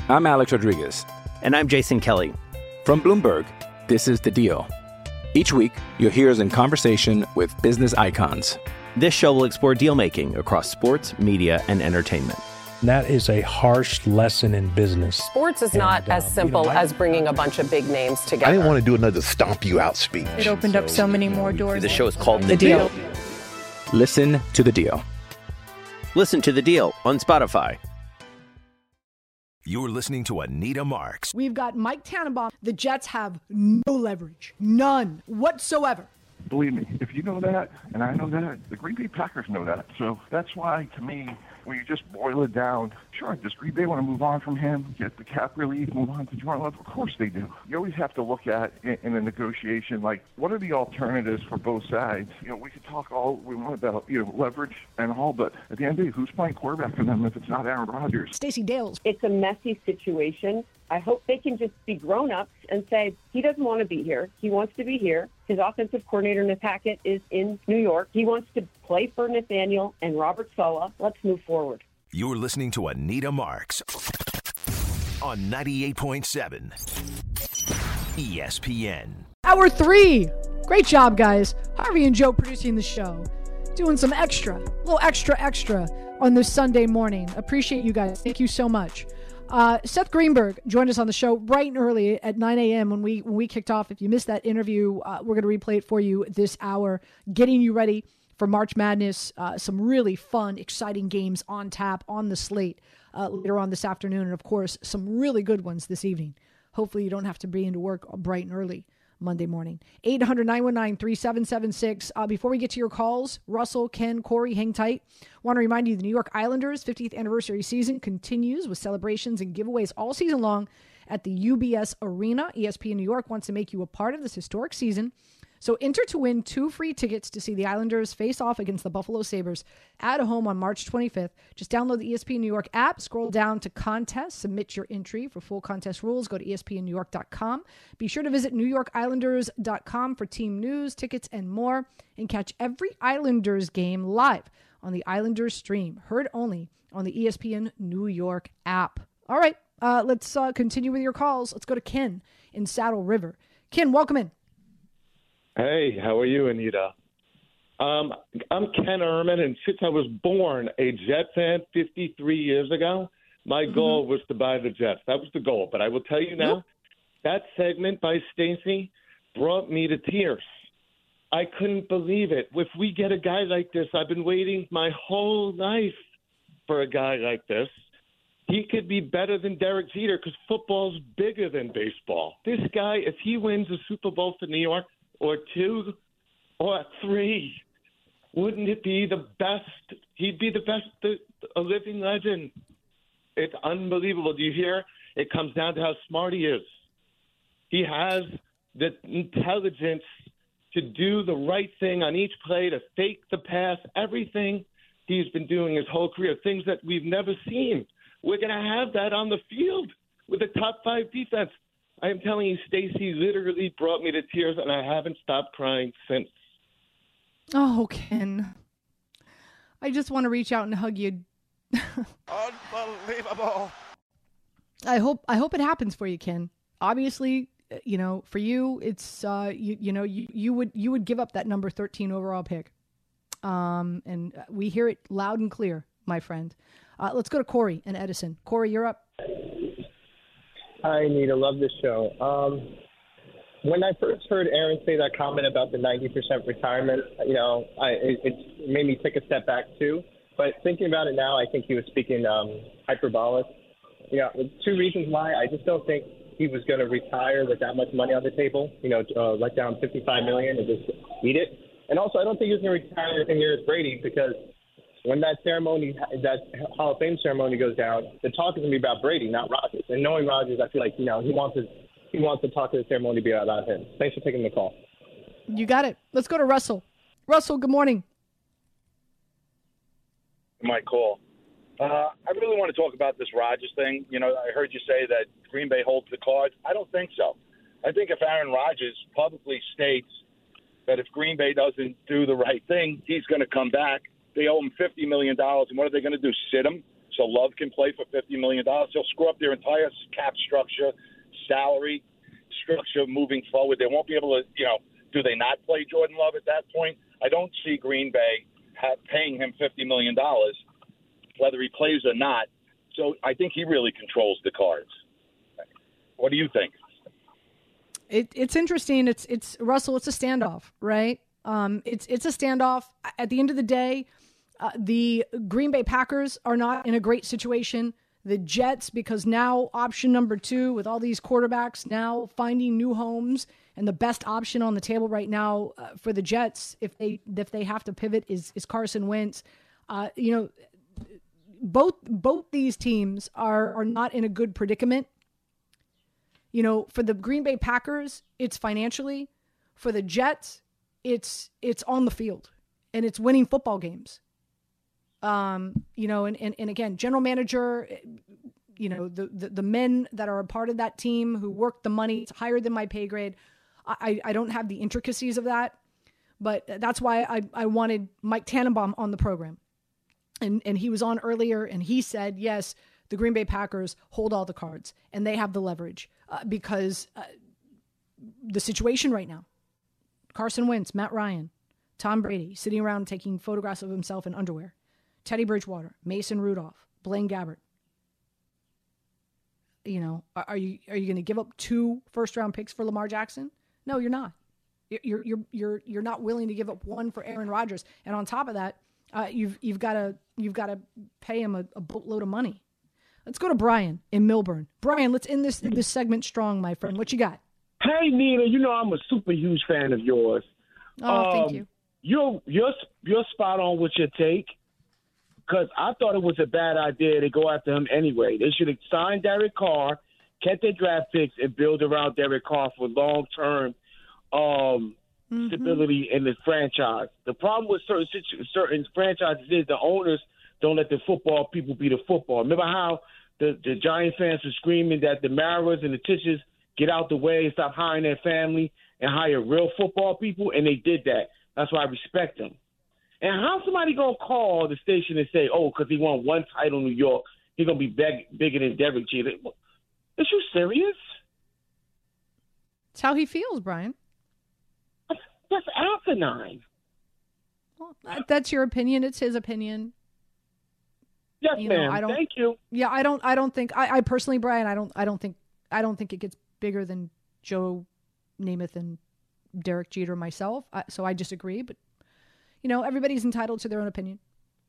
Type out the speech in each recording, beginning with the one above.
I'm Alex Rodriguez. And I'm Jason Kelly. From Bloomberg, this is The Deal. Each week, you'll hear us in conversation with business icons. This show will explore deal-making across sports, media, and entertainment. That is a harsh lesson in business. Sports is not as simple as bringing a bunch of big names together. I didn't want to do another stomp you out speech. It opened up so many more doors. The show is called The Deal. Listen to The Deal. Listen to The Deal on Spotify. You're listening to Anita Marks. We've got Mike Tannenbaum. The Jets have no leverage. None whatsoever. Believe me, if you know that, and I know that, the Green Bay Packers know that. So that's why, to me, when you just boil it down, sure, does Green Bay want to move on from him, get the cap relief, move on to Jordan Love? Of course they do. You always have to look at, in a negotiation, like, what are the alternatives for both sides? You know, we could talk all we want about, leverage and all, but at the end of the day, who's playing quarterback for them if it's not Aaron Rodgers? Stacey Dales. It's a messy situation. I hope they can just be grown-ups and say, he doesn't want to be here. He wants to be here. His offensive coordinator, Nathaniel Hackett, is in New York. He wants to play for Nathaniel and Robert Saleh. Let's move forward. You're listening to Anita Marks on 98.7 ESPN. Hour 3. Great job, guys. Harvey and Joe producing the show. Doing some a little extra on this Sunday morning. Appreciate you guys. Thank you so much. Seth Greenberg joined us on the show bright and early at 9 a.m. when we kicked off. If you missed that interview, we're going to replay it for you this hour, getting you ready for March Madness. Some really fun, exciting games on tap, on the slate later on this afternoon. And, of course, some really good ones this evening. Hopefully you don't have to be into work bright and early Monday morning. 800-919-3776. Before we get to your calls, Russell, Ken, Corey, hang tight. Want to remind you the New York Islanders' 50th anniversary season continues with celebrations and giveaways all season long at the UBS Arena. ESPN New York wants to make you a part of this historic season. So enter to win 2 free tickets to see the Islanders face off against the Buffalo Sabres at home on March 25th. Just download the ESPN New York app, scroll down to contest, submit your entry. For full contest rules, go to espnnewyork.com. Be sure to visit newyorkislanders.com for team news, tickets, and more, and catch every Islanders game live on the Islanders stream, heard only on the ESPN New York app. All right, let's continue with your calls. Let's go to Ken in Saddle River. Ken, welcome in. Hey, how are you, Anita? I'm Ken Ehrman, and since I was born a Jet fan 53 years ago, my goal was to buy the Jets. That was the goal. But I will tell you now, that segment by Stacey brought me to tears. I couldn't believe it. If we get a guy like this, I've been waiting my whole life for a guy like this. He could be better than Derek Jeter because football's bigger than baseball. This guy, if he wins a Super Bowl for New York, or 2 or 3, wouldn't it be the best? He'd be the best, a living legend. It's unbelievable. Do you hear? It comes down to how smart he is. He has the intelligence to do the right thing on each play, to fake the pass, everything he's been doing his whole career, things that we've never seen. We're going to have that on the field with a top 5 defense. I am telling you, Stacey literally brought me to tears, and I haven't stopped crying since. Oh, Ken. I just want to reach out and hug you. Unbelievable. I hope it happens for you, Ken. Obviously, for you, it's you would give up that number 13 overall pick. And we hear it loud and clear, my friend. Let's go to Corey and Edison. Corey, you're up. Hi, Anita. Love this show. When I first heard Aaron say that comment about the 90% retirement, it made me take a step back too. But thinking about it now, I think he was speaking hyperbolic. 2 reasons why. I just don't think he was going to retire with that much money on the table. Let down $55 million and just eat it. And also, I don't think he was going to retire the same year as Brady because when that Hall of Fame ceremony goes down, the talk is going to be about Brady, not Rodgers. And knowing Rodgers, I feel like he wants to talk to the ceremony to be about him. Thanks for taking the call. You got it. Let's go to Russell. Russell, good morning. My call. I really want to talk about this Rodgers thing. I heard you say that Green Bay holds the cards. I don't think so. I think if Aaron Rodgers publicly states that if Green Bay doesn't do the right thing, he's going to come back. They owe him $50 million, and what are they going to do, sit him so Love can play for $50 million. They'll screw up their entire cap structure, salary structure moving forward. They won't be able to, do they not play Jordan Love at that point? I don't see Green Bay paying him $50 million, whether he plays or not. So I think he really controls the cards. What do you think? It's interesting. It's Russell. It's a standoff, right? It's a standoff. At the end of the day, the Green Bay Packers are not in a great situation. The Jets, because now option number 2 with all these quarterbacks now finding new homes, and the best option on the table right now for the Jets, if they have to pivot, is Carson Wentz. Both these teams are not in a good predicament. For the Green Bay Packers, it's financially. For the Jets, it's on the field, and it's winning football games. And again, general manager, the men that are a part of that team who work the money, it's higher than my pay grade. I don't have the intricacies of that, but that's why I wanted Mike Tannenbaum on the program. And he was on earlier, and he said, yes, the Green Bay Packers hold all the cards, and they have the leverage because the situation right now, Carson Wentz, Matt Ryan, Tom Brady sitting around taking photographs of himself in underwear, Teddy Bridgewater, Mason Rudolph, Blaine Gabbert. Are you going to give up 2 first-round picks for Lamar Jackson? No, you're not. You're not willing to give up 1 for Aaron Rodgers, and on top of that, you've got to pay him a boatload of money. Let's go to Brian in Milburn. Brian, let's end this segment strong, my friend. What you got? Hey, Nina. I'm a super huge fan of yours. Oh, thank you. You're spot on with your take, because I thought it was a bad idea to go after him anyway. They should have signed Derek Carr, kept their draft picks, and build around Derek Carr for long-term stability in the franchise. The problem with certain franchises is the owners don't let the football people be the football. Remember how the Giant fans were screaming that the Maras and the Tisches get out the way and stop hiring their family and hire real football people, and they did that. That's why I respect them. And how somebody going to call the station and say, oh, because he won 1 title in New York, he's going to be bigger than Derek Jeter? Is you serious? It's how he feels, Brian. That's asinine. Well, that's your opinion. It's his opinion. Yes, ma'am. Thank you. Yeah, I don't think I personally, Brian, I don't think it gets bigger than Joe Namath and Derek Jeter myself. So I disagree, but everybody's entitled to their own opinion.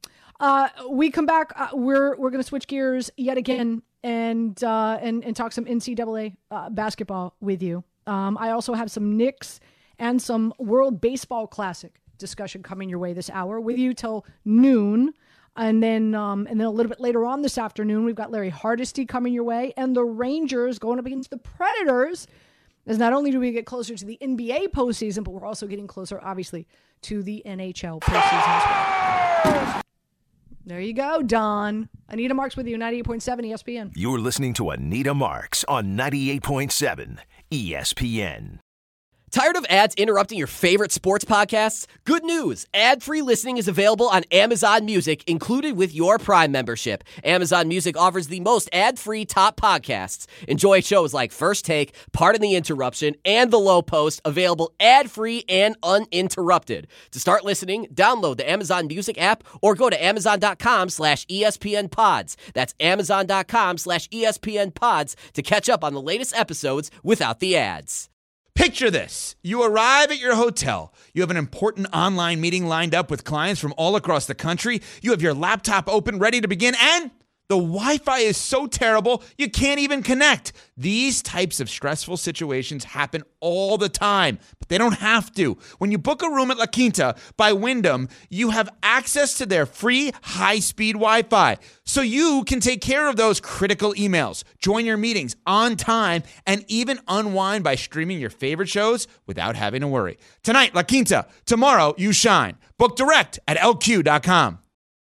We come back. We're going to switch gears yet again and talk some NCAA basketball with you. I also have some Knicks and some World Baseball Classic discussion coming your way this hour with you till noon. And then a little bit later on this afternoon, we've got Larry Hardesty coming your way, and the Rangers going up against the Predators. As not only do we get closer to the NBA postseason, but we're also getting closer, obviously, to the NHL postseason as well. There you go, Don. Anita Marks with you, 98.7 ESPN. You're listening to Anita Marks on 98.7 ESPN. Tired of ads interrupting your favorite sports podcasts? Good news! Ad-free listening is available on Amazon Music, included with your Prime membership. Amazon Music offers the most ad-free top podcasts. Enjoy shows like First Take, Pardon the Interruption, and The Low Post, available ad-free and uninterrupted. To start listening, download the Amazon Music app or go to amazon.com/ESPN Pods. That's amazon.com/ESPN Pods to catch up on the latest episodes without the ads. Picture this. You arrive at your hotel. You have an important online meeting lined up with clients from all across the country. You have your laptop open, ready to begin, and the Wi-Fi is so terrible, you can't even connect. These types of stressful situations happen all the time, but they don't have to. When you book a room at La Quinta by Wyndham, you have access to their free high-speed Wi-Fi, so you can take care of those critical emails, join your meetings on time, and even unwind by streaming your favorite shows without having to worry. Tonight, La Quinta. Tomorrow, you shine. Book direct at LQ.com.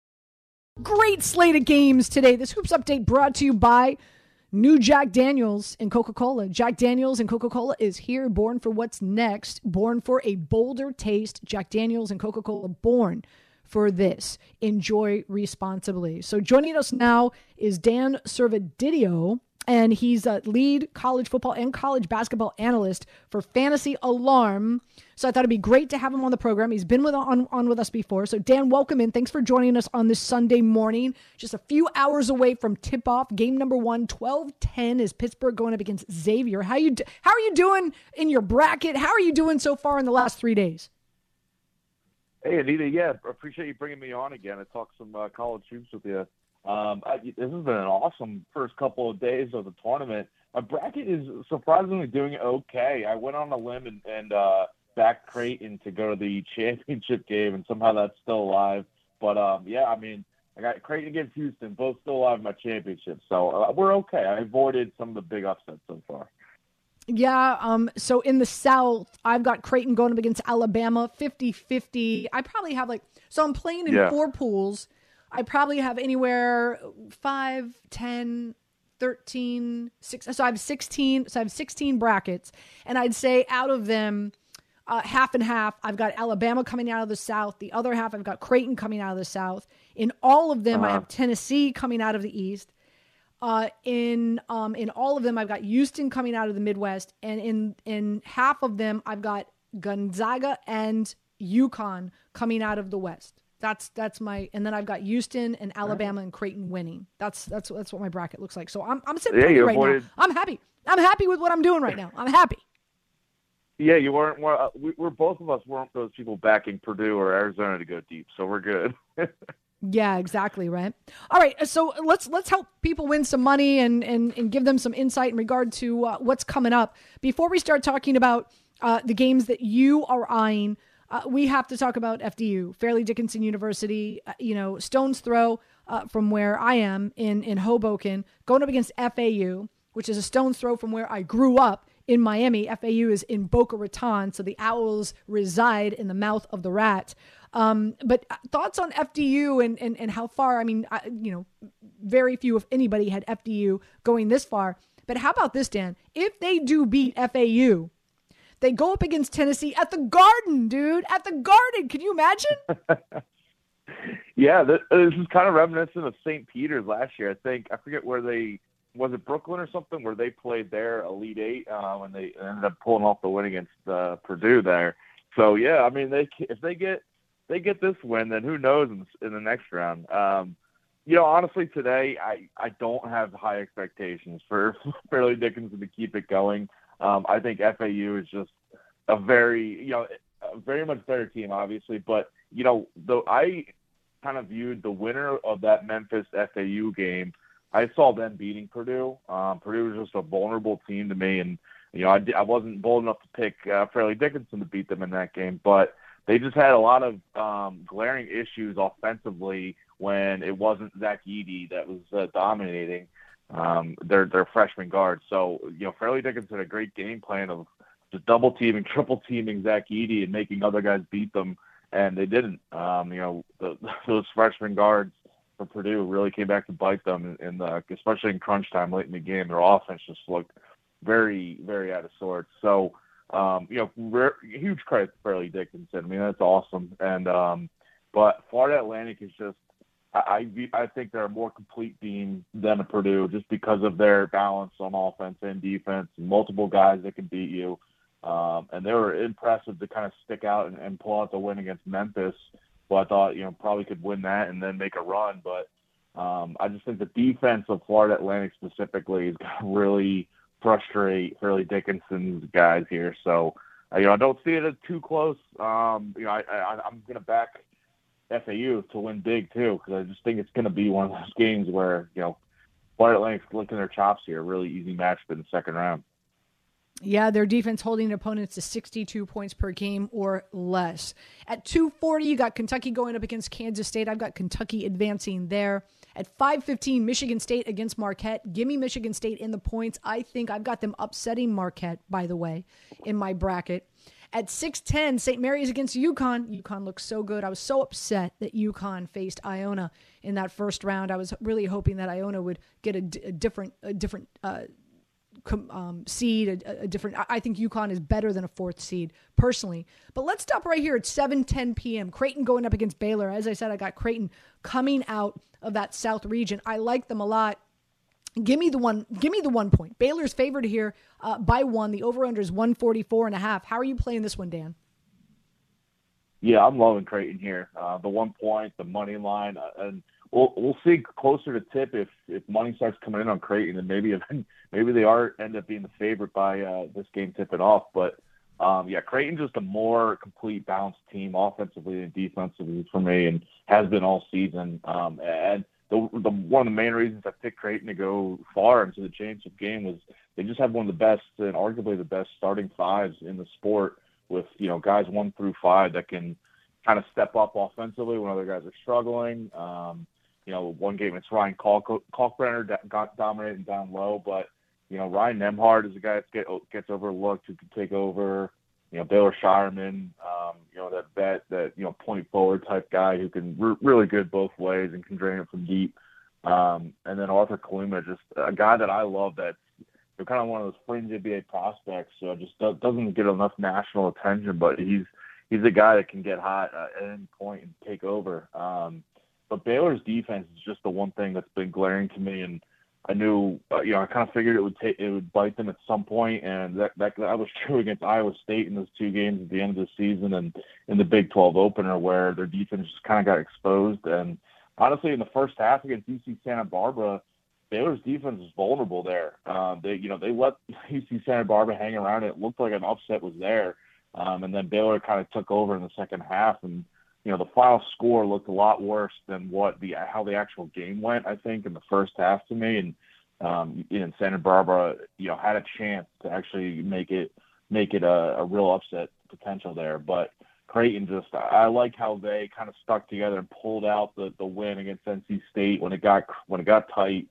Great slate of games today. This Hoops Update brought to you by new Jack Daniels and Coca-Cola. Jack Daniels and Coca-Cola is here, born for what's next, born for a bolder taste. Jack Daniels and Coca-Cola, born for this. Enjoy responsibly. So joining us now is Dan Servedidio, and he's a lead college football and college basketball analyst for Fantasy Alarm. So I thought it'd be great to have him on the program. He's been on with us before. So Dan, welcome in. Thanks for joining us on this Sunday morning. Just a few hours away from tip-off. Game number 1, 12-10 is Pittsburgh going up against Xavier. How are you doing in your bracket? How are you doing so far in the last 3 days? Hey, Anita. Yeah, appreciate you bringing me on again. I talked some college hoops with you. This has been an awesome first couple of days of the tournament. My bracket is surprisingly doing okay. I went on a limb and backed Creighton to go to the championship game, and somehow that's still alive. But, yeah, I mean, I got Creighton against Houston, both still alive in my championship. So we're okay. I avoided some of the big upsets so far. Yeah, so in the South, I've got Creighton going up against Alabama, 50-50. I probably have so I'm playing in 4 pools. I probably have anywhere 5, 10, 13, 6. So I have 16. So I have 16 brackets. And I'd say out of them, half and half, I've got Alabama coming out of the South. The other half, I've got Creighton coming out of the South. In all of them, I have Tennessee coming out of the East. In all of them, I've got Houston coming out of the Midwest. And in half of them, I've got Gonzaga and UConn coming out of the West. That's my, and then I've got Houston and Alabama and Creighton winning. That's what my bracket looks like. So I'm sitting pretty right now. I'm happy. I'm happy with what I'm doing right now. I'm happy. Yeah, you weren't. We're both of us weren't those people backing Purdue or Arizona to go deep, so we're good. Yeah, exactly right. All right, so let's help people win some money and give them some insight in regard to what's coming up. Before we start talking about the games that you are eyeing, we have to talk about FDU, Fairleigh Dickinson University. Stone's throw from where I am in Hoboken, going up against FAU, which is a stone's throw from where I grew up in Miami. FAU is in Boca Raton, so the Owls reside in the mouth of the rat. But thoughts on FDU and how far? I mean, very few, if anybody, had FDU going this far. But how about this, Dan? If they do beat FAU, they go up against Tennessee at the Garden, dude. At the Garden. Can you imagine? Yeah, this is kind of reminiscent of St. Peter's last year. I forget where was it Brooklyn or something, where they played their Elite Eight when they ended up pulling off the win against Purdue there. So, yeah, I mean, if they get this win, then who knows in the next round. Honestly, today I don't have high expectations for Fairleigh Dickinson to keep it going. I think FAU is just a very much better team, obviously. But, though I kind of viewed the winner of that Memphis FAU game, I saw them beating Purdue. Purdue was just a vulnerable team to me. And, I wasn't bold enough to pick Fairleigh Dickinson to beat them in that game. But they just had a lot of glaring issues offensively when it wasn't Zach Edey that was dominating their freshman guard. So, Fairleigh Dickinson had a great game plan of just double teaming, triple teaming Zach Edey and making other guys beat them, and they didn't. Those freshman guards for Purdue really came back to bite them, especially in crunch time late in the game. Their offense just looked very, very out of sorts. So, huge credit to Fairleigh Dickinson. I mean, that's awesome. And but Florida Atlantic is just, I think they're a more complete team than a Purdue just because of their balance on offense and defense, and multiple guys that can beat you. And they were impressive to kind of stick out and pull out the win against Memphis, who I thought, probably could win that and then make a run. But I just think the defense of Florida Atlantic specifically is going to really frustrate Fairleigh Dickinson's guys here. So, I don't see it as too close. I'm going to back FAU to win big too, because I just think it's going to be one of those games where, Florida Atlantic's licking their chops here. Really easy match in the second round. Yeah, their defense holding opponents to 62 points per game or less. At 240, you got Kentucky going up against Kansas State. I've got Kentucky advancing there. At 515, Michigan State against Marquette. Give me Michigan State in the points. I think I've got them upsetting Marquette, by the way, in my bracket. At 610, St. Mary's against UConn. UConn looks so good. I was so upset that UConn faced Iona in that first round. I was really hoping that Iona would get a different seed, a different. I think UConn is better than a 4th seed personally. But let's stop right here at 7:10 p.m. Creighton going up against Baylor. As I said, I got Creighton coming out of that South region. I like them a lot. Give me the 1 point. Baylor's favored here by 1. The over/under is 144.5. How are you playing this one, Dan? Yeah, I'm loving Creighton here. The 1 point, the money line, and we'll see closer to tip if money starts coming in on Creighton, and maybe they end up being the favorite by this game tipping off. But Creighton's just a more complete, balanced team offensively and defensively for me, and has been all season. And one of the main reasons I picked Creighton to go far into the championship game was they just have one of the best and arguably the best starting 5s in the sport, with guys 1 through 5 that can kind of step up offensively when other guys are struggling. One game it's Ryan Kalkbrenner got dominated down low, but Ryan Nembhard is a guy that gets overlooked, who can take over. Baylor Shireman, that vet, that point forward type guy who can really good both ways and can drain it from deep. And then Arthur Kaluma, just a guy that I love, that's kind of one of those fringe NBA prospects, so just doesn't get enough national attention, but he's a guy that can get hot at any point and take over. But Baylor's defense is just the one thing that's been glaring to me, and I knew, I kind of figured it would bite them at some point, and that was true against Iowa State in those 2 games at the end of the season and in the Big 12 opener, where their defense just kind of got exposed. And honestly, in the first half against UC Santa Barbara, Baylor's defense was vulnerable there. They let UC Santa Barbara hang around. It looked like an upset was there, and then Baylor kind of took over in the second half, and the final score looked a lot worse than how the actual game went, I think, in the first half to me. And Santa Barbara, had a chance to actually make it a real upset potential there. But Creighton I like how they kind of stuck together and pulled out the win against NC State when it got tight.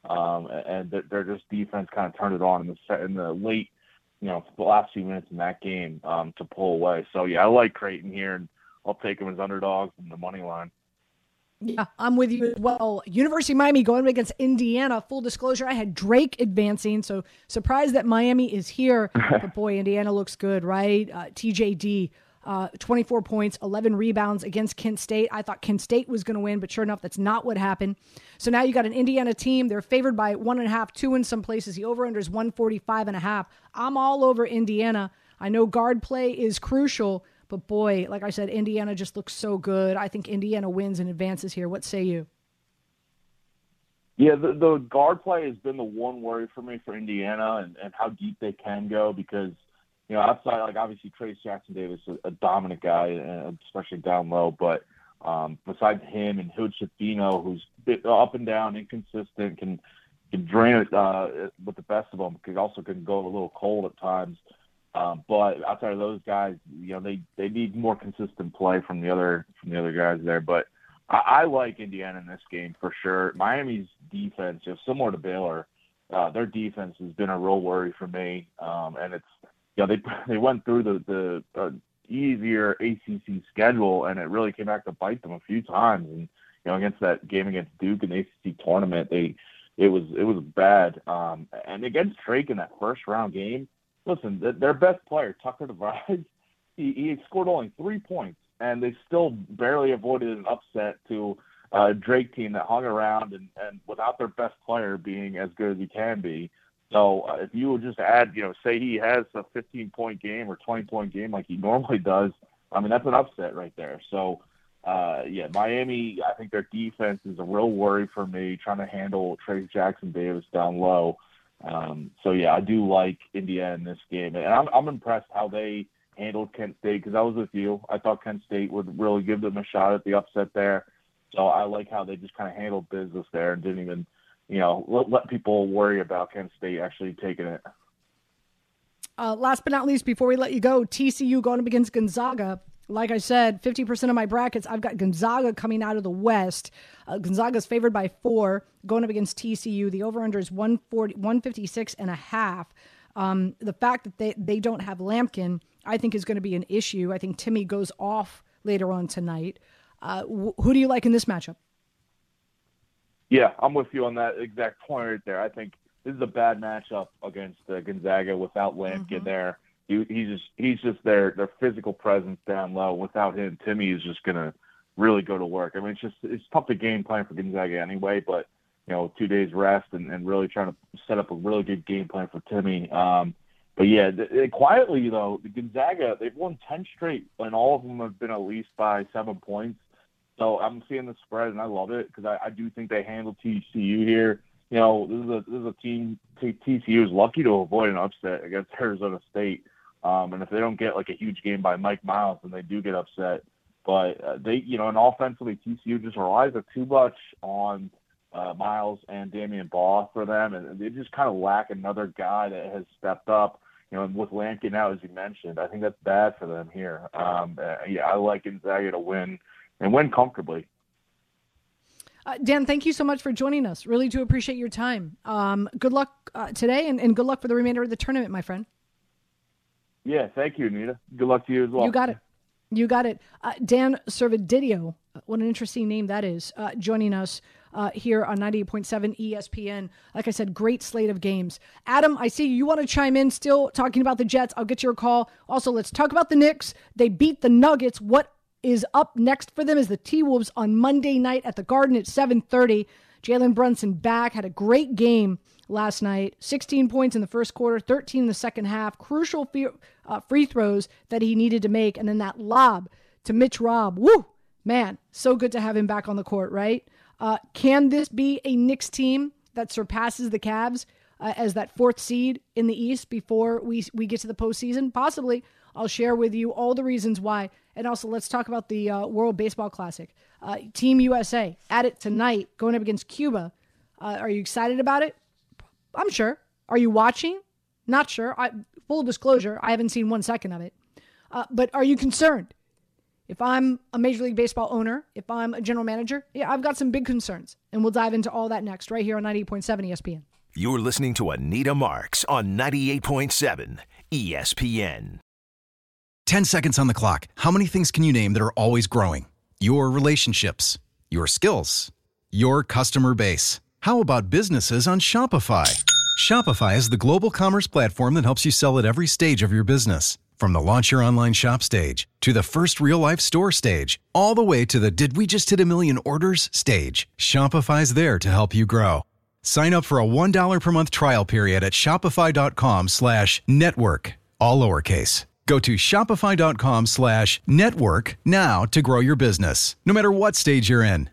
And their just defense kind of turned it on in the late, the last few minutes in that game to pull away. So I like Creighton here, and I'll take them as underdogs in the money line. Yeah, I'm with you as well. University of Miami going against Indiana. Full disclosure, I had Drake advancing, so surprised that Miami is here. But boy, Indiana looks good, right? TJD, 24 points, 11 rebounds against Kent State. I thought Kent State was going to win, but sure enough, that's not what happened. So now you got an Indiana team. They're favored by 1.5, 2 in some places. The over-under is 145.5. I'm all over Indiana. I know guard play is crucial, but boy, like I said, Indiana just looks so good. I think Indiana wins and advances here. What say you? Yeah, the guard play has been the one worry for me for Indiana, and how deep they can go, because outside, obviously Trace Jackson Davis is a dominant guy, especially down low, but besides him and Hood-Schifino, who's a bit up and down, inconsistent, can drain it with the best of them, can go a little cold at times. But outside of those guys, they need more consistent play from the other guys there. But I like Indiana in this game for sure. Miami's defense, similar to Baylor, their defense has been a real worry for me. And it's they went through the easier ACC schedule, and it really came back to bite them a few times. And against that game against Duke in the ACC tournament, it was bad. And against Drake in that first round game. Listen, their best player, Tucker DeVries, he scored only 3 points, and they still barely avoided an upset to a Drake team that hung around and without their best player being as good as he can be. So if you would just add, say he has a 15-point game or 20-point game like he normally does, I mean, that's an upset right there. So, Miami, I think their defense is a real worry for me, trying to handle Trace Jackson Davis down low. I do like Indiana in this game, and I'm impressed how they handled Kent State, because I was with you. I thought Kent State would really give them a shot at the upset there. So I like how they just kind of handled business there and didn't even, let people worry about Kent State actually taking it. Last but not least, before we let you go, TCU going up against Gonzaga. Like I said, 50% of my brackets, I've got Gonzaga coming out of the West. Gonzaga's favored by 4, going up against TCU. The over-under is 156.5. The fact that they don't have Lampkin, I think, is going to be an issue. I think Timmy goes off later on tonight. Who do you like in this matchup? Yeah, I'm with you on that exact point right there. I think this is a bad matchup against Gonzaga without Lampkin there. He's just their physical presence down low. Without him, Timmy is just gonna really go to work. I mean, it's tough to game plan for Gonzaga anyway, but 2 days rest and really trying to set up a really good game plan for Timmy. But yeah, quietly though, the Gonzaga, they've won 10 straight, and all of them have been at least by 7 points. So I'm seeing the spread, and I love it because I do think they handle TCU here. This is a team. TCU is lucky to avoid an upset against Arizona State. And if they don't get like a huge game by Mike Miles, then they do get upset. But and offensively, TCU just relies too much on Miles and Damian Baugh for them, and they just kind of lack another guy that has stepped up. And with Lampkin out, as you mentioned, I think that's bad for them here. I like Gonzaga to win and win comfortably. Dan, thank you so much for joining us. Really do appreciate your time. Good luck today, and good luck for the remainder of the tournament, my friend. Yeah, thank you, Anita. Good luck to you as well. You got it. Dan Servideo, what an interesting name that is, joining us here on 98.7 ESPN. Like I said, great slate of games. Adam, I see you want to chime in still talking about the Jets. I'll get your call. Also, let's talk about the Knicks. They beat the Nuggets. What is up next for them is the T-Wolves on Monday night at the Garden at 7:30. Jalen Brunson back, had a great game last night. 16 points in the first quarter, 13 in the second half. Crucial free throws that he needed to make. And then that lob to Mitch Robb. Woo! Man, so good to have him back on the court, right? Can this be a Knicks team that surpasses the Cavs as that fourth seed in the East before we get to the postseason? Possibly. I'll share with you all the reasons why. And also, let's talk about the World Baseball Classic. Team USA at it tonight, going up against Cuba. Are you excited about it? I'm sure. Are you watching? Not sure. Full disclosure, I haven't seen 1 second of it. But are you concerned? If I'm a Major League Baseball owner, if I'm a general manager, yeah, I've got some big concerns. And we'll dive into all that next, right here on 98.7 ESPN. You're listening to Anita Marks on 98.7 ESPN. 10 seconds on the clock. How many things can you name that are always growing? Your relationships, your skills, your customer base. How about businesses on Shopify? Shopify is the global commerce platform that helps you sell at every stage of your business. From the launch your online shop stage, to the first real-life store stage, all the way to the did we just hit a million orders stage. Shopify's there to help you grow. Sign up for a $1 per month trial period at shopify.com/network, all lowercase. Go to shopify.com/network now to grow your business, no matter what stage you're in.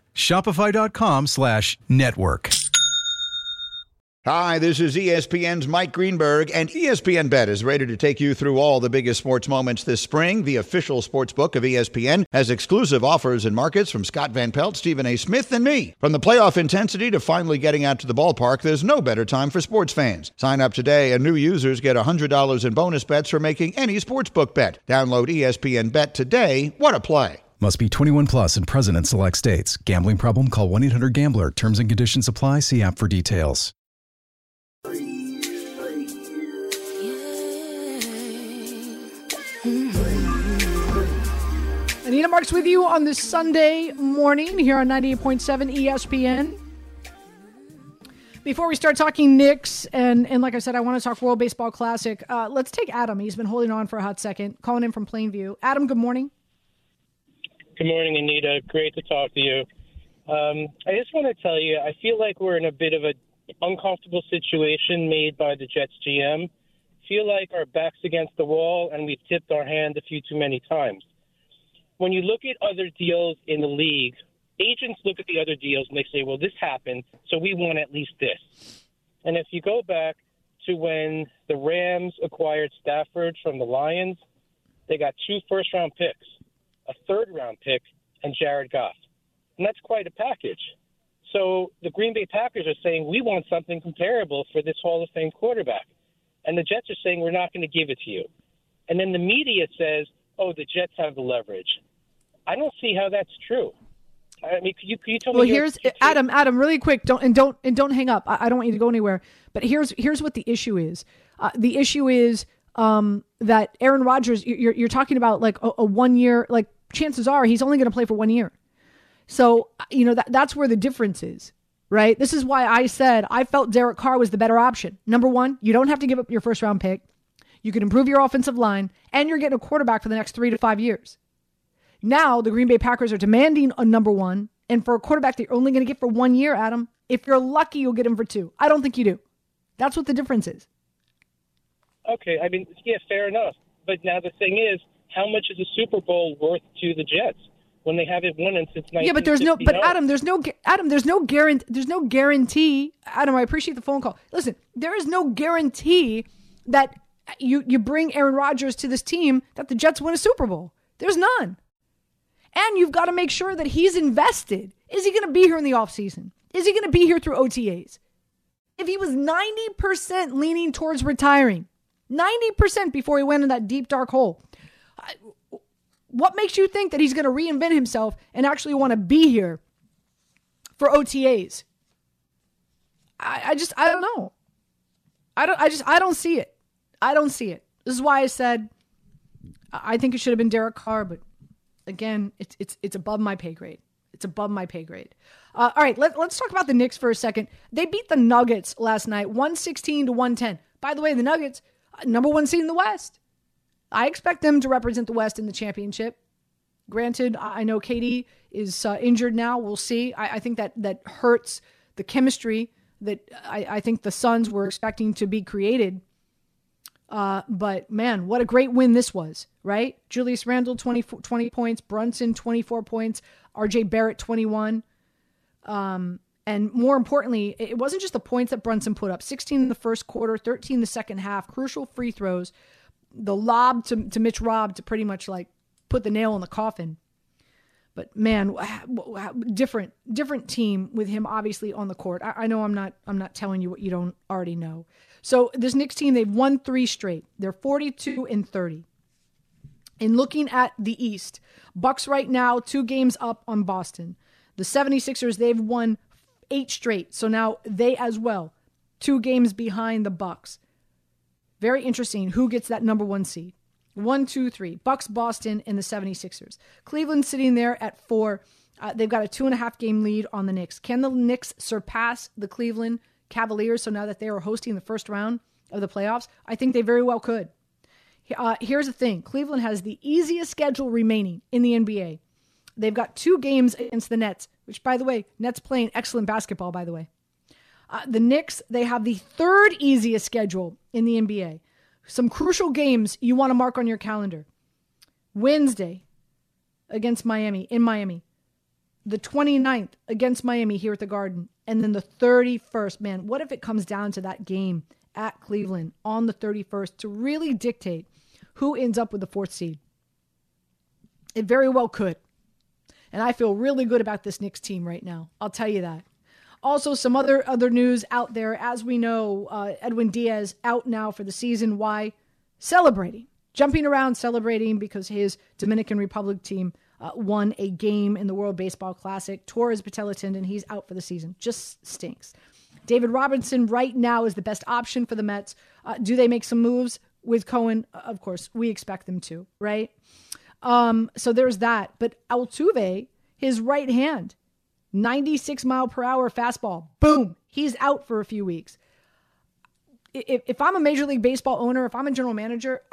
Shopify.com/network. Hi, this is ESPN's Mike Greenberg, and ESPN Bet is ready to take you through all the biggest sports moments this spring. The official sports book of ESPN has exclusive offers and markets from Scott Van Pelt, Stephen A. Smith, and me. From the playoff intensity to finally getting out to the ballpark, there's no better time for sports fans. Sign up today, and new users get $100 in bonus bets for making any sportsbook bet. Download ESPN Bet today. What a play. Must be 21 plus and present in select states. Gambling problem? Call 1-800-GAMBLER. Terms and conditions apply. See app for details. Anita Marks with you on this Sunday morning here on 98.7 ESPN. Before we start talking Knicks, and like I said, I want to talk World Baseball Classic, let's take Adam. He's been holding on for a hot second, calling in from Plainview. Adam, good morning. Good morning, Anita. Great to talk to you. I just want to tell you, I feel like we're in a bit of an uncomfortable situation made by the Jets GM. Feel like our back's against the wall and we've tipped our hand a few too many times. When you look at other deals in the league, agents look at the other deals and they say, well, this happened, so we want at least this. And if you go back to when the Rams acquired Stafford from the Lions, they got 2 first-round picks, a third-round pick, and Jared Goff. And that's quite a package. So the Green Bay Packers are saying, we want something comparable for this Hall of Fame quarterback. And the Jets are saying, we're not going to give it to you. And then the media says, oh, the Jets have the leverage. I don't see how that's true. I mean, could you tell me? Well, here's Adam, really quick. Don't hang up. I don't want you to go anywhere. But here's what the issue is. The issue is that Aaron Rodgers. You're talking about like a 1 year. Like chances are he's only going to play for 1 year. So that's where the difference is. right? This is why I said I felt Derek Carr was the better option. Number one, you don't have to give up your first round pick. You can improve your offensive line, and you're getting a quarterback for the next 3 to 5 years. Now, the Green Bay Packers are demanding a number one, and for a quarterback that you're only going to get for 1 year, Adam, if you're lucky, you'll get him for 2. I don't think you do. That's what the difference is. Okay, I mean, yeah, fair enough. But now the thing is, how much is a Super Bowl worth to the Jets when they haven't won it since 1959? Yeah, but there's no guarantee. Adam, I appreciate the phone call. Listen, there is no guarantee that you bring Aaron Rodgers to this team that the Jets win a Super Bowl. There's none. And you've got to make sure that he's invested. Is he going to be here in the offseason? Is he going to be here through OTAs? If he was 90% leaning towards retiring, 90% before he went in that deep, dark hole, what makes you think that he's going to reinvent himself and actually want to be here for OTAs? I don't know. I don't see it. I don't see it. This is why I said I think it should have been Derek Carr, but again, it's above my pay grade. It's above my pay grade. All right, let's talk about the Knicks for a second. They beat the Nuggets last night, 116-110. By the way, the Nuggets, number one seed in the West. I expect them to represent the West in the championship. Granted, I know KD is injured now. We'll see. I think that hurts the chemistry that I think the Suns were expecting to be created. But man, what a great win this was, right? Julius Randle, 20 points, Brunson, 24 points, RJ Barrett, 21. And more importantly, it wasn't just the points that Brunson put up, 16 in the first quarter, 13 in the second half, crucial free throws, the lob to Mitch Robb to pretty much like put the nail in the coffin. But man, different team with him obviously on the court. I know I'm not telling you what you don't already know. So this Knicks team, they've won 3 straight. They're 42-30. In looking at the East, Bucks right now 2 games up on Boston. The 76ers, they've won 8 straight. So now they as well 2 games behind the Bucks. Very interesting. Who gets that number 1 seed? 1, 2, 3. Bucks, Boston, and the 76ers. Cleveland sitting there at 4. They've got a 2.5 game lead on the Knicks. Can the Knicks surpass the Cleveland Cavaliers? So now that they are hosting the first round of the playoffs, I think they very well could. Here's the thing. Cleveland has the easiest schedule remaining in the NBA. They've got 2 games against the Nets, which, by the way, Nets playing excellent basketball, by the way. The Knicks, they have the 3rd easiest schedule in the NBA. Some crucial games you want to mark on your calendar. Wednesday against Miami, in Miami. The 29th against Miami here at the Garden. And then the 31st. Man, what if it comes down to that game at Cleveland on the 31st to really dictate who ends up with the 4th seed? It very well could. And I feel really good about this Knicks team right now. I'll tell you that. Also, some other news out there. As we know, Edwin Diaz out now for the season. Why? Celebrating. Jumping around celebrating because his Dominican Republic team won a game in the World Baseball Classic. Tore his patella tendon. He's out for the season. Just stinks. David Robinson right now is the best option for the Mets. Do they make some moves with Cohen? Of course, we expect them to, right? So there's that. But Altuve, his right hand, 96-mile-per-hour fastball. Boom. He's out for a few weeks. If I'm a Major League Baseball owner, if I'm a general manager,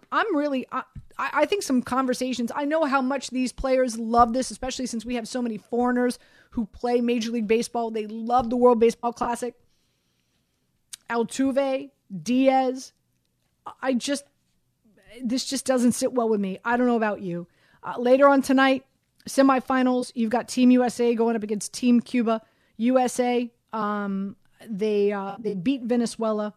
I think some conversations. I know how much these players love this, especially since we have so many foreigners who play Major League Baseball. They love the World Baseball Classic. Altuve, Diaz. This just doesn't sit well with me. I don't know about you. Later on tonight, semifinals, you've got Team USA going up against Team Cuba. USA, they beat Venezuela.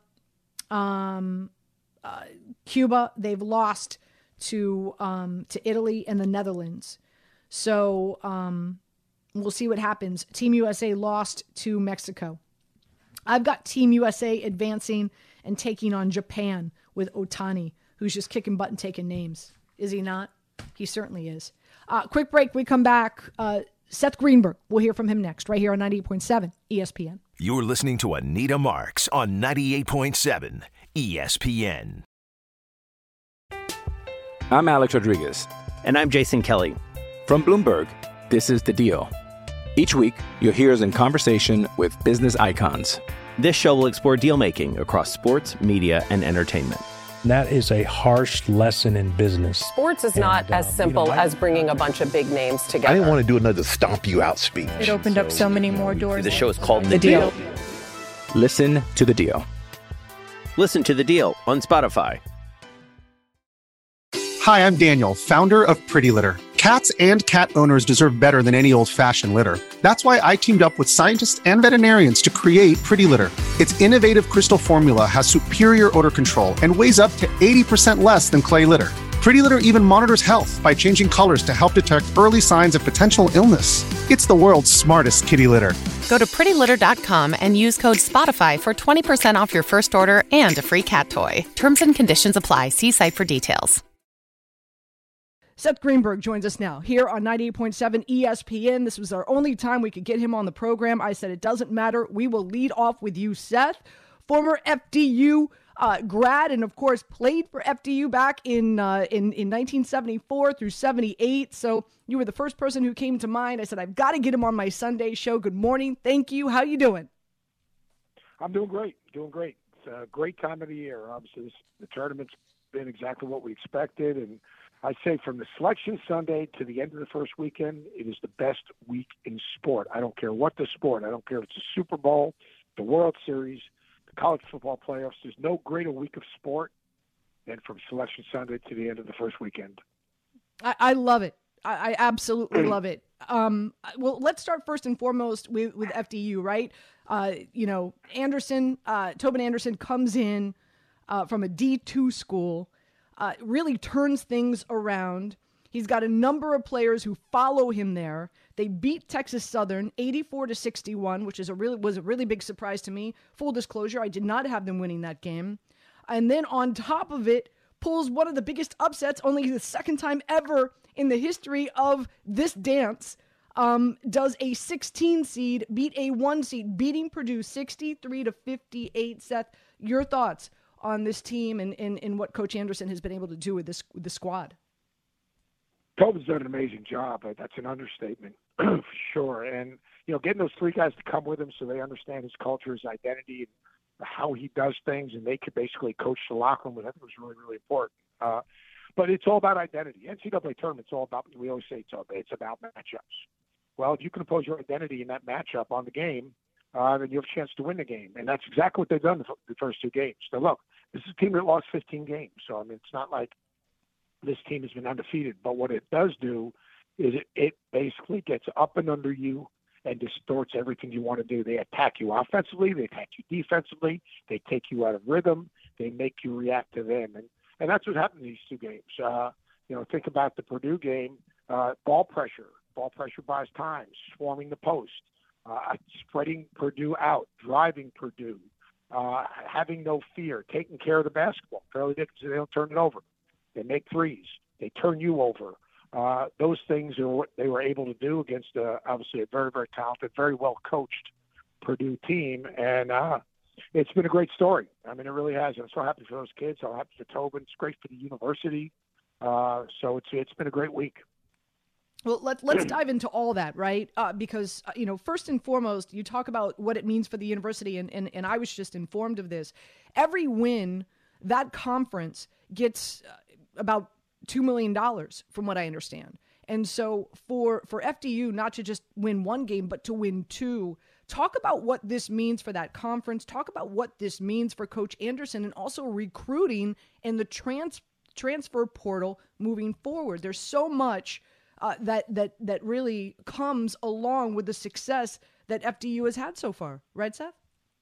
Cuba, they've lost to Italy and the Netherlands. So we'll see what happens. Team USA lost to Mexico. I've got Team USA advancing and taking on Japan with Ohtani, who's just kicking butt and taking names. Is he not? He certainly is. Quick break. We come back. Seth Greenberg. We'll hear from him next, right here on 98.7 ESPN. You're listening to Anita Marks on 98.7 ESPN. I'm Alex Rodriguez. And I'm Jason Kelly. From Bloomberg, this is The Deal. Each week, you'll hear us in conversation with business icons. This show will explore deal making across sports, media, and entertainment. That is a harsh lesson in business. Sports is not as simple as bringing a bunch of big names together. I didn't want to do another stomp you out speech. It opened up so many more doors. The show is called The Deal. Listen to The Deal. Listen to The Deal on Spotify. Hi, I'm Daniel, founder of Pretty Litter. Cats and cat owners deserve better than any old-fashioned litter. That's why I teamed up with scientists and veterinarians to create Pretty Litter. Its innovative crystal formula has superior odor control and weighs up to 80% less than clay litter. Pretty Litter even monitors health by changing colors to help detect early signs of potential illness. It's the world's smartest kitty litter. Go to prettylitter.com and use code SPOTIFY for 20% off your first order and a free cat toy. Terms and conditions apply. See site for details. Seth Greenberg joins us now here on 98.7 ESPN. This was our only time we could get him on the program. I said it doesn't matter. We will lead off with you, Seth. Former FDU grad, and of course played for FDU back in 1974 through 78. So you were the first person who came to mind. I said, I've got to get him on my Sunday show. Good morning. Thank you. How you doing? I'm doing great. It's a great time of the year. Obviously, the tournament's been exactly what we expected, and I say from the selection Sunday to the end of the first weekend, it is the best week in sport. I don't care what the sport. I don't care if it's a Super Bowl, the World Series, the college football playoffs. There's no greater week of sport than from selection Sunday to the end of the first weekend. I love it. I absolutely love it. Well, let's start first and foremost with FDU, right? Tobin Anderson comes in from a D2 school. Really turns things around. He's got a number of players who follow him there. They beat Texas Southern 84-61, which was a really big surprise to me. Full disclosure, I did not have them winning that game. And then on top of it, pulls one of the biggest upsets, only the second time ever in the history of this dance. Does a 16 seed beat a 1 seed, beating Purdue 63-58. Seth, your thoughts on this team and what Coach Anderson has been able to do with the squad? Tobin's done an amazing job. That's an understatement, for sure. And, getting those three guys to come with him so they understand his culture, his identity, and how he does things, and they could basically coach the locker room, I think was really, really important. But it's all about identity. NCAA tournament's all about, we always say it's about matchups. Well, if you can impose your identity in that matchup on the game, then you have a chance to win the game. And that's exactly what they've done the first two games. Now, look, this is a team that lost 15 games. So, it's not like this team has been undefeated. But what it does do is it basically gets up and under you and distorts everything you want to do. They attack you offensively. They attack you defensively. They take you out of rhythm. They make you react to them. And that's what happened in these two games. Think about the Purdue game, ball pressure buys time, swarming the post. Spreading Purdue out, driving Purdue, having no fear, taking care of the basketball. Fairleigh Dickinson, they don't turn it over. They make threes. They turn you over. Those things are what they were able to do against, obviously, a very, very talented, very well-coached Purdue team. And it's been a great story. It really has. I'm so happy for those kids. So happy for Tobin. It's great for the university. So it's been a great week. Well, let's dive into all that, right? Because, first and foremost, you talk about what it means for the university, and I was just informed of this. Every win, that conference gets about $2 million, from what I understand. And so for FDU not to just win one game, but to win two, talk about what this means for that conference. Talk about what this means for Coach Anderson and also recruiting and the transfer portal moving forward. There's so much that really comes along with the success that FDU has had so far, right, Seth?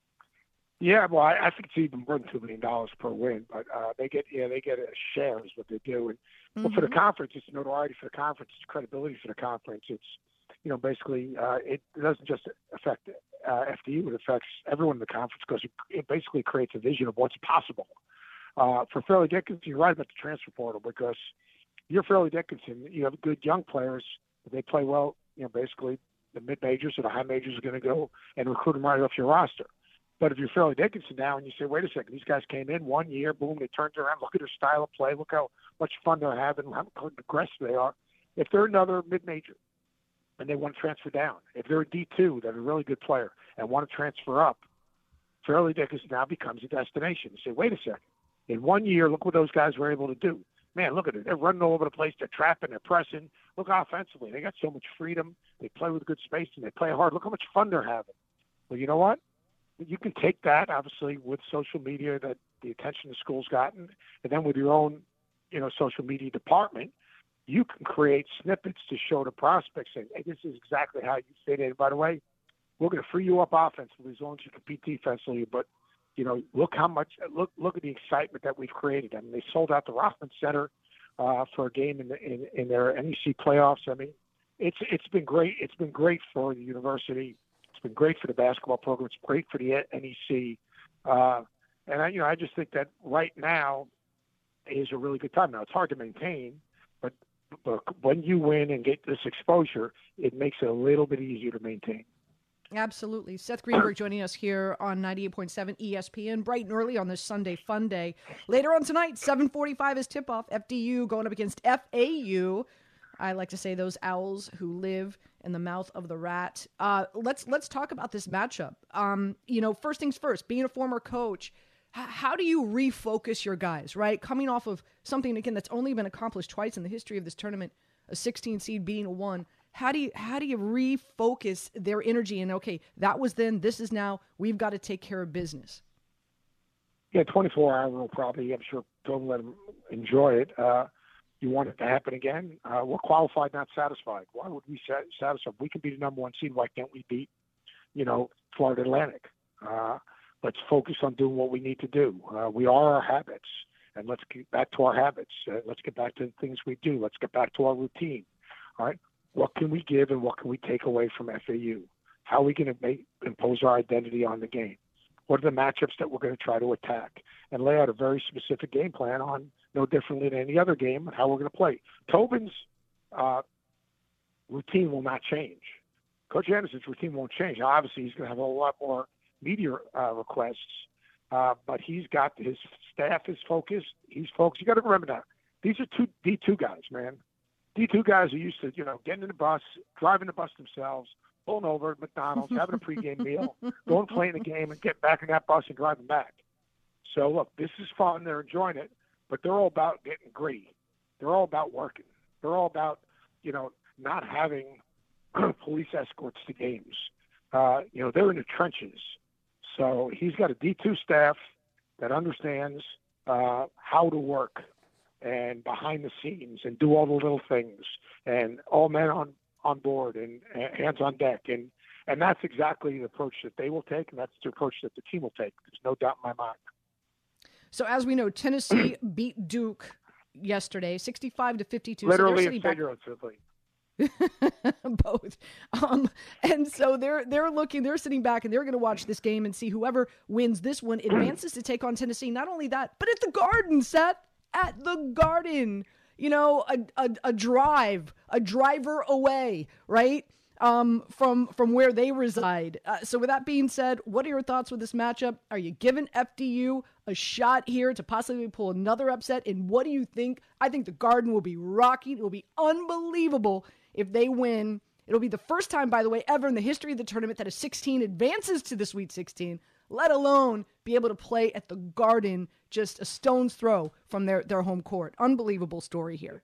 Yeah, well, I think it's even more than $2 million per win, but they get a share is what they do. And well, for the conference, it's notoriety for the conference, it's credibility for the conference. It's basically it doesn't just affect FDU; it affects everyone in the conference because it basically creates a vision of what's possible. For Fairleigh Dickinson, you're right about the transfer portal because you're Fairleigh Dickinson, you have good young players. If they play well, basically the mid-majors or the high majors are going to go and recruit them right off your roster. But if you're Fairleigh Dickinson now and you say, wait a second, these guys came in 1 year, boom, they turned around, look at their style of play, look how much fun they're having, how aggressive they are. If they're another mid-major, and they want to transfer down. If they're a D2, they're a really good player, and want to transfer up, Fairleigh Dickinson now becomes a destination. You say, wait a second. In 1 year, look what those guys were able to do. Man, look at it. They're running all over the place. They're trapping. They're pressing. Look offensively. They got so much freedom. They play with good space, and they play hard. Look how much fun they're having. Well, you know what? You can take that, obviously, with social media, that the attention the school's gotten, and then with your own, social media department, you can create snippets to show the prospects, saying, hey, this is exactly how you fit in. By the way, we're going to free you up offensively as long as you compete defensively, but look how much. Look at the excitement that we've created. I mean, they sold out the Rothman Center for a game in their NEC playoffs. I mean, it's been great. It's been great for the university. It's been great for the basketball program. It's great for the NEC. And I just think that right now is a really good time. Now it's hard to maintain, but when you win and get this exposure, it makes it a little bit easier to maintain. Absolutely. Seth Greenberg joining us here on 98.7 ESPN, bright and early on this Sunday fun day. Later on tonight, 7:45 is tip-off. FDU going up against FAU. I like to say those owls who live in the mouth of the rat. Let's talk about this matchup. First things first, being a former coach, how do you refocus your guys, right? Coming off of something, again, that's only been accomplished twice in the history of this tournament, a 16 seed being a 1. How do you refocus their energy and, okay, that was then, this is now, we've got to take care of business? Yeah, 24-hour rule probably, I'm sure, don't let them enjoy it. You want it to happen again? We're qualified, not satisfied. Why would we satisfied? We can be the number 1 seed. Why can't we beat, Florida Atlantic? Let's focus on doing what we need to do. We are our habits, and let's get back to our habits. Let's get back to the things we do. Let's get back to our routine. All right? What can we give and what can we take away from FAU? How are we going to impose our identity on the game? What are the matchups that we're going to try to attack? And lay out a very specific game plan on, no differently than any other game, how we're going to play. Tobin's routine will not change. Coach Anderson's routine won't change. Now, obviously, he's going to have a lot more media requests, but he's got his staff is focused. He's focused. You got to remember that. These are 2 D2 guys, man. D2 guys are used to, getting in the bus, driving the bus themselves, pulling over at McDonald's, having a pregame meal, going playing the game, and getting back in that bus and driving back. So, look, this is fun. They're enjoying it, but they're all about getting gritty. They're all about working. They're all about, not having police escorts to games. They're in the trenches. So he's got a D2 staff that understands how to work and behind the scenes and do all the little things and all men on board and hands on deck. And that's exactly the approach that they will take, and that's the approach that the team will take. There's no doubt in my mind. So as we know, Tennessee beat Duke yesterday, 65-52. Literally and figuratively. Both. And so they're sitting back and they're going to watch this game and see whoever wins this one advances to take on Tennessee. Not only that, but at the Garden, Seth. At the Garden, a driver away, right? From where they reside. So with that being said, what are your thoughts with this matchup? Are you giving FDU a shot here to possibly pull another upset? And what do you think? I think the Garden will be rocking. It will be unbelievable if they win. It'll be the first time, by the way, ever in the history of the tournament that a 16 advances to the Sweet 16, let alone be able to play at the Garden just a stone's throw from their home court. Unbelievable story here.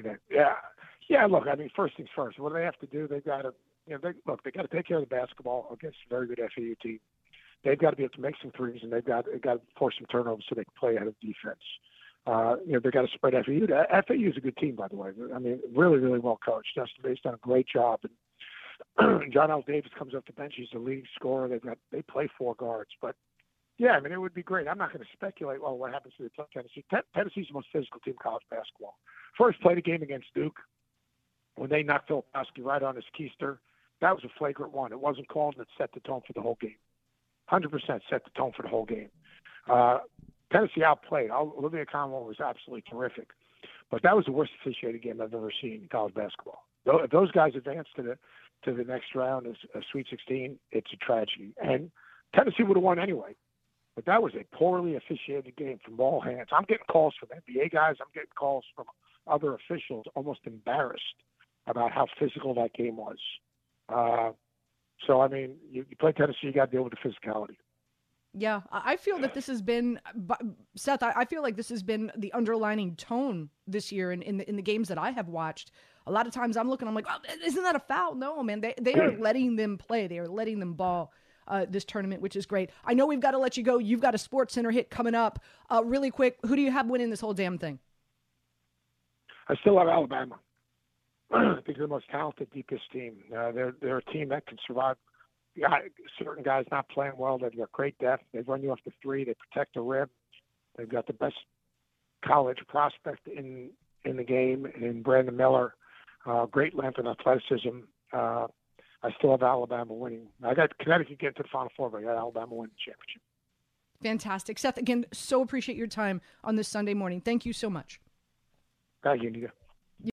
Yeah. Look, I mean, first things first. What do they have to do? They've got to, they got to take care of the basketball against a very good FAU team. They've got to be able to make some threes, and they've got to force some turnovers so they can play out of defense. They've got to spread FAU. FAU is a good team, by the way. I mean, really, really well coached. Dustin Bay's done a great job. And John L. Davis comes off the bench. He's the leading scorer. They play 4 guards. But, yeah, I mean, it would be great. I'm not going to speculate, what happens to Tennessee. Tennessee's the most physical team in college basketball. First played a game against Duke when they knocked Filipowski right on his keister. That was a flagrant one. It wasn't called, and it set the tone for the whole game. 100% set the tone for the whole game. Tennessee outplayed. Olivia Conwell was absolutely terrific. But that was the worst officiated game I've ever seen in college basketball. If those guys advance to the next round as a Sweet 16, it's a tragedy. And Tennessee would have won anyway. But that was a poorly officiated game from all hands. I'm getting calls from NBA guys. I'm getting calls from other officials almost embarrassed about how physical that game was. So, I mean, you play Tennessee, you got to deal with the physicality. Yeah, I feel that this has been, Seth, I feel like this has been the underlining tone this year in the games that I have watched. A lot of times I'm like, oh, isn't that a foul? No, man, they are letting them play. They are letting them ball this tournament, which is great. I know we've got to let you go. You've got a Sports Center hit coming up. Really quick, who do you have winning this whole damn thing? I still have Alabama. I think they're the most talented, deepest team. They're a team that can survive. Certain guys not playing well. They've got great depth. They run you off the three. They protect the rim. They've got the best college prospect in the game in Brandon Miller. Great length and athleticism. I still have Alabama winning. I got Connecticut getting to the Final Four, but I got Alabama winning the championship. Fantastic. Seth, again, so appreciate your time on this Sunday morning. Thank you so much. Thank you, Anita.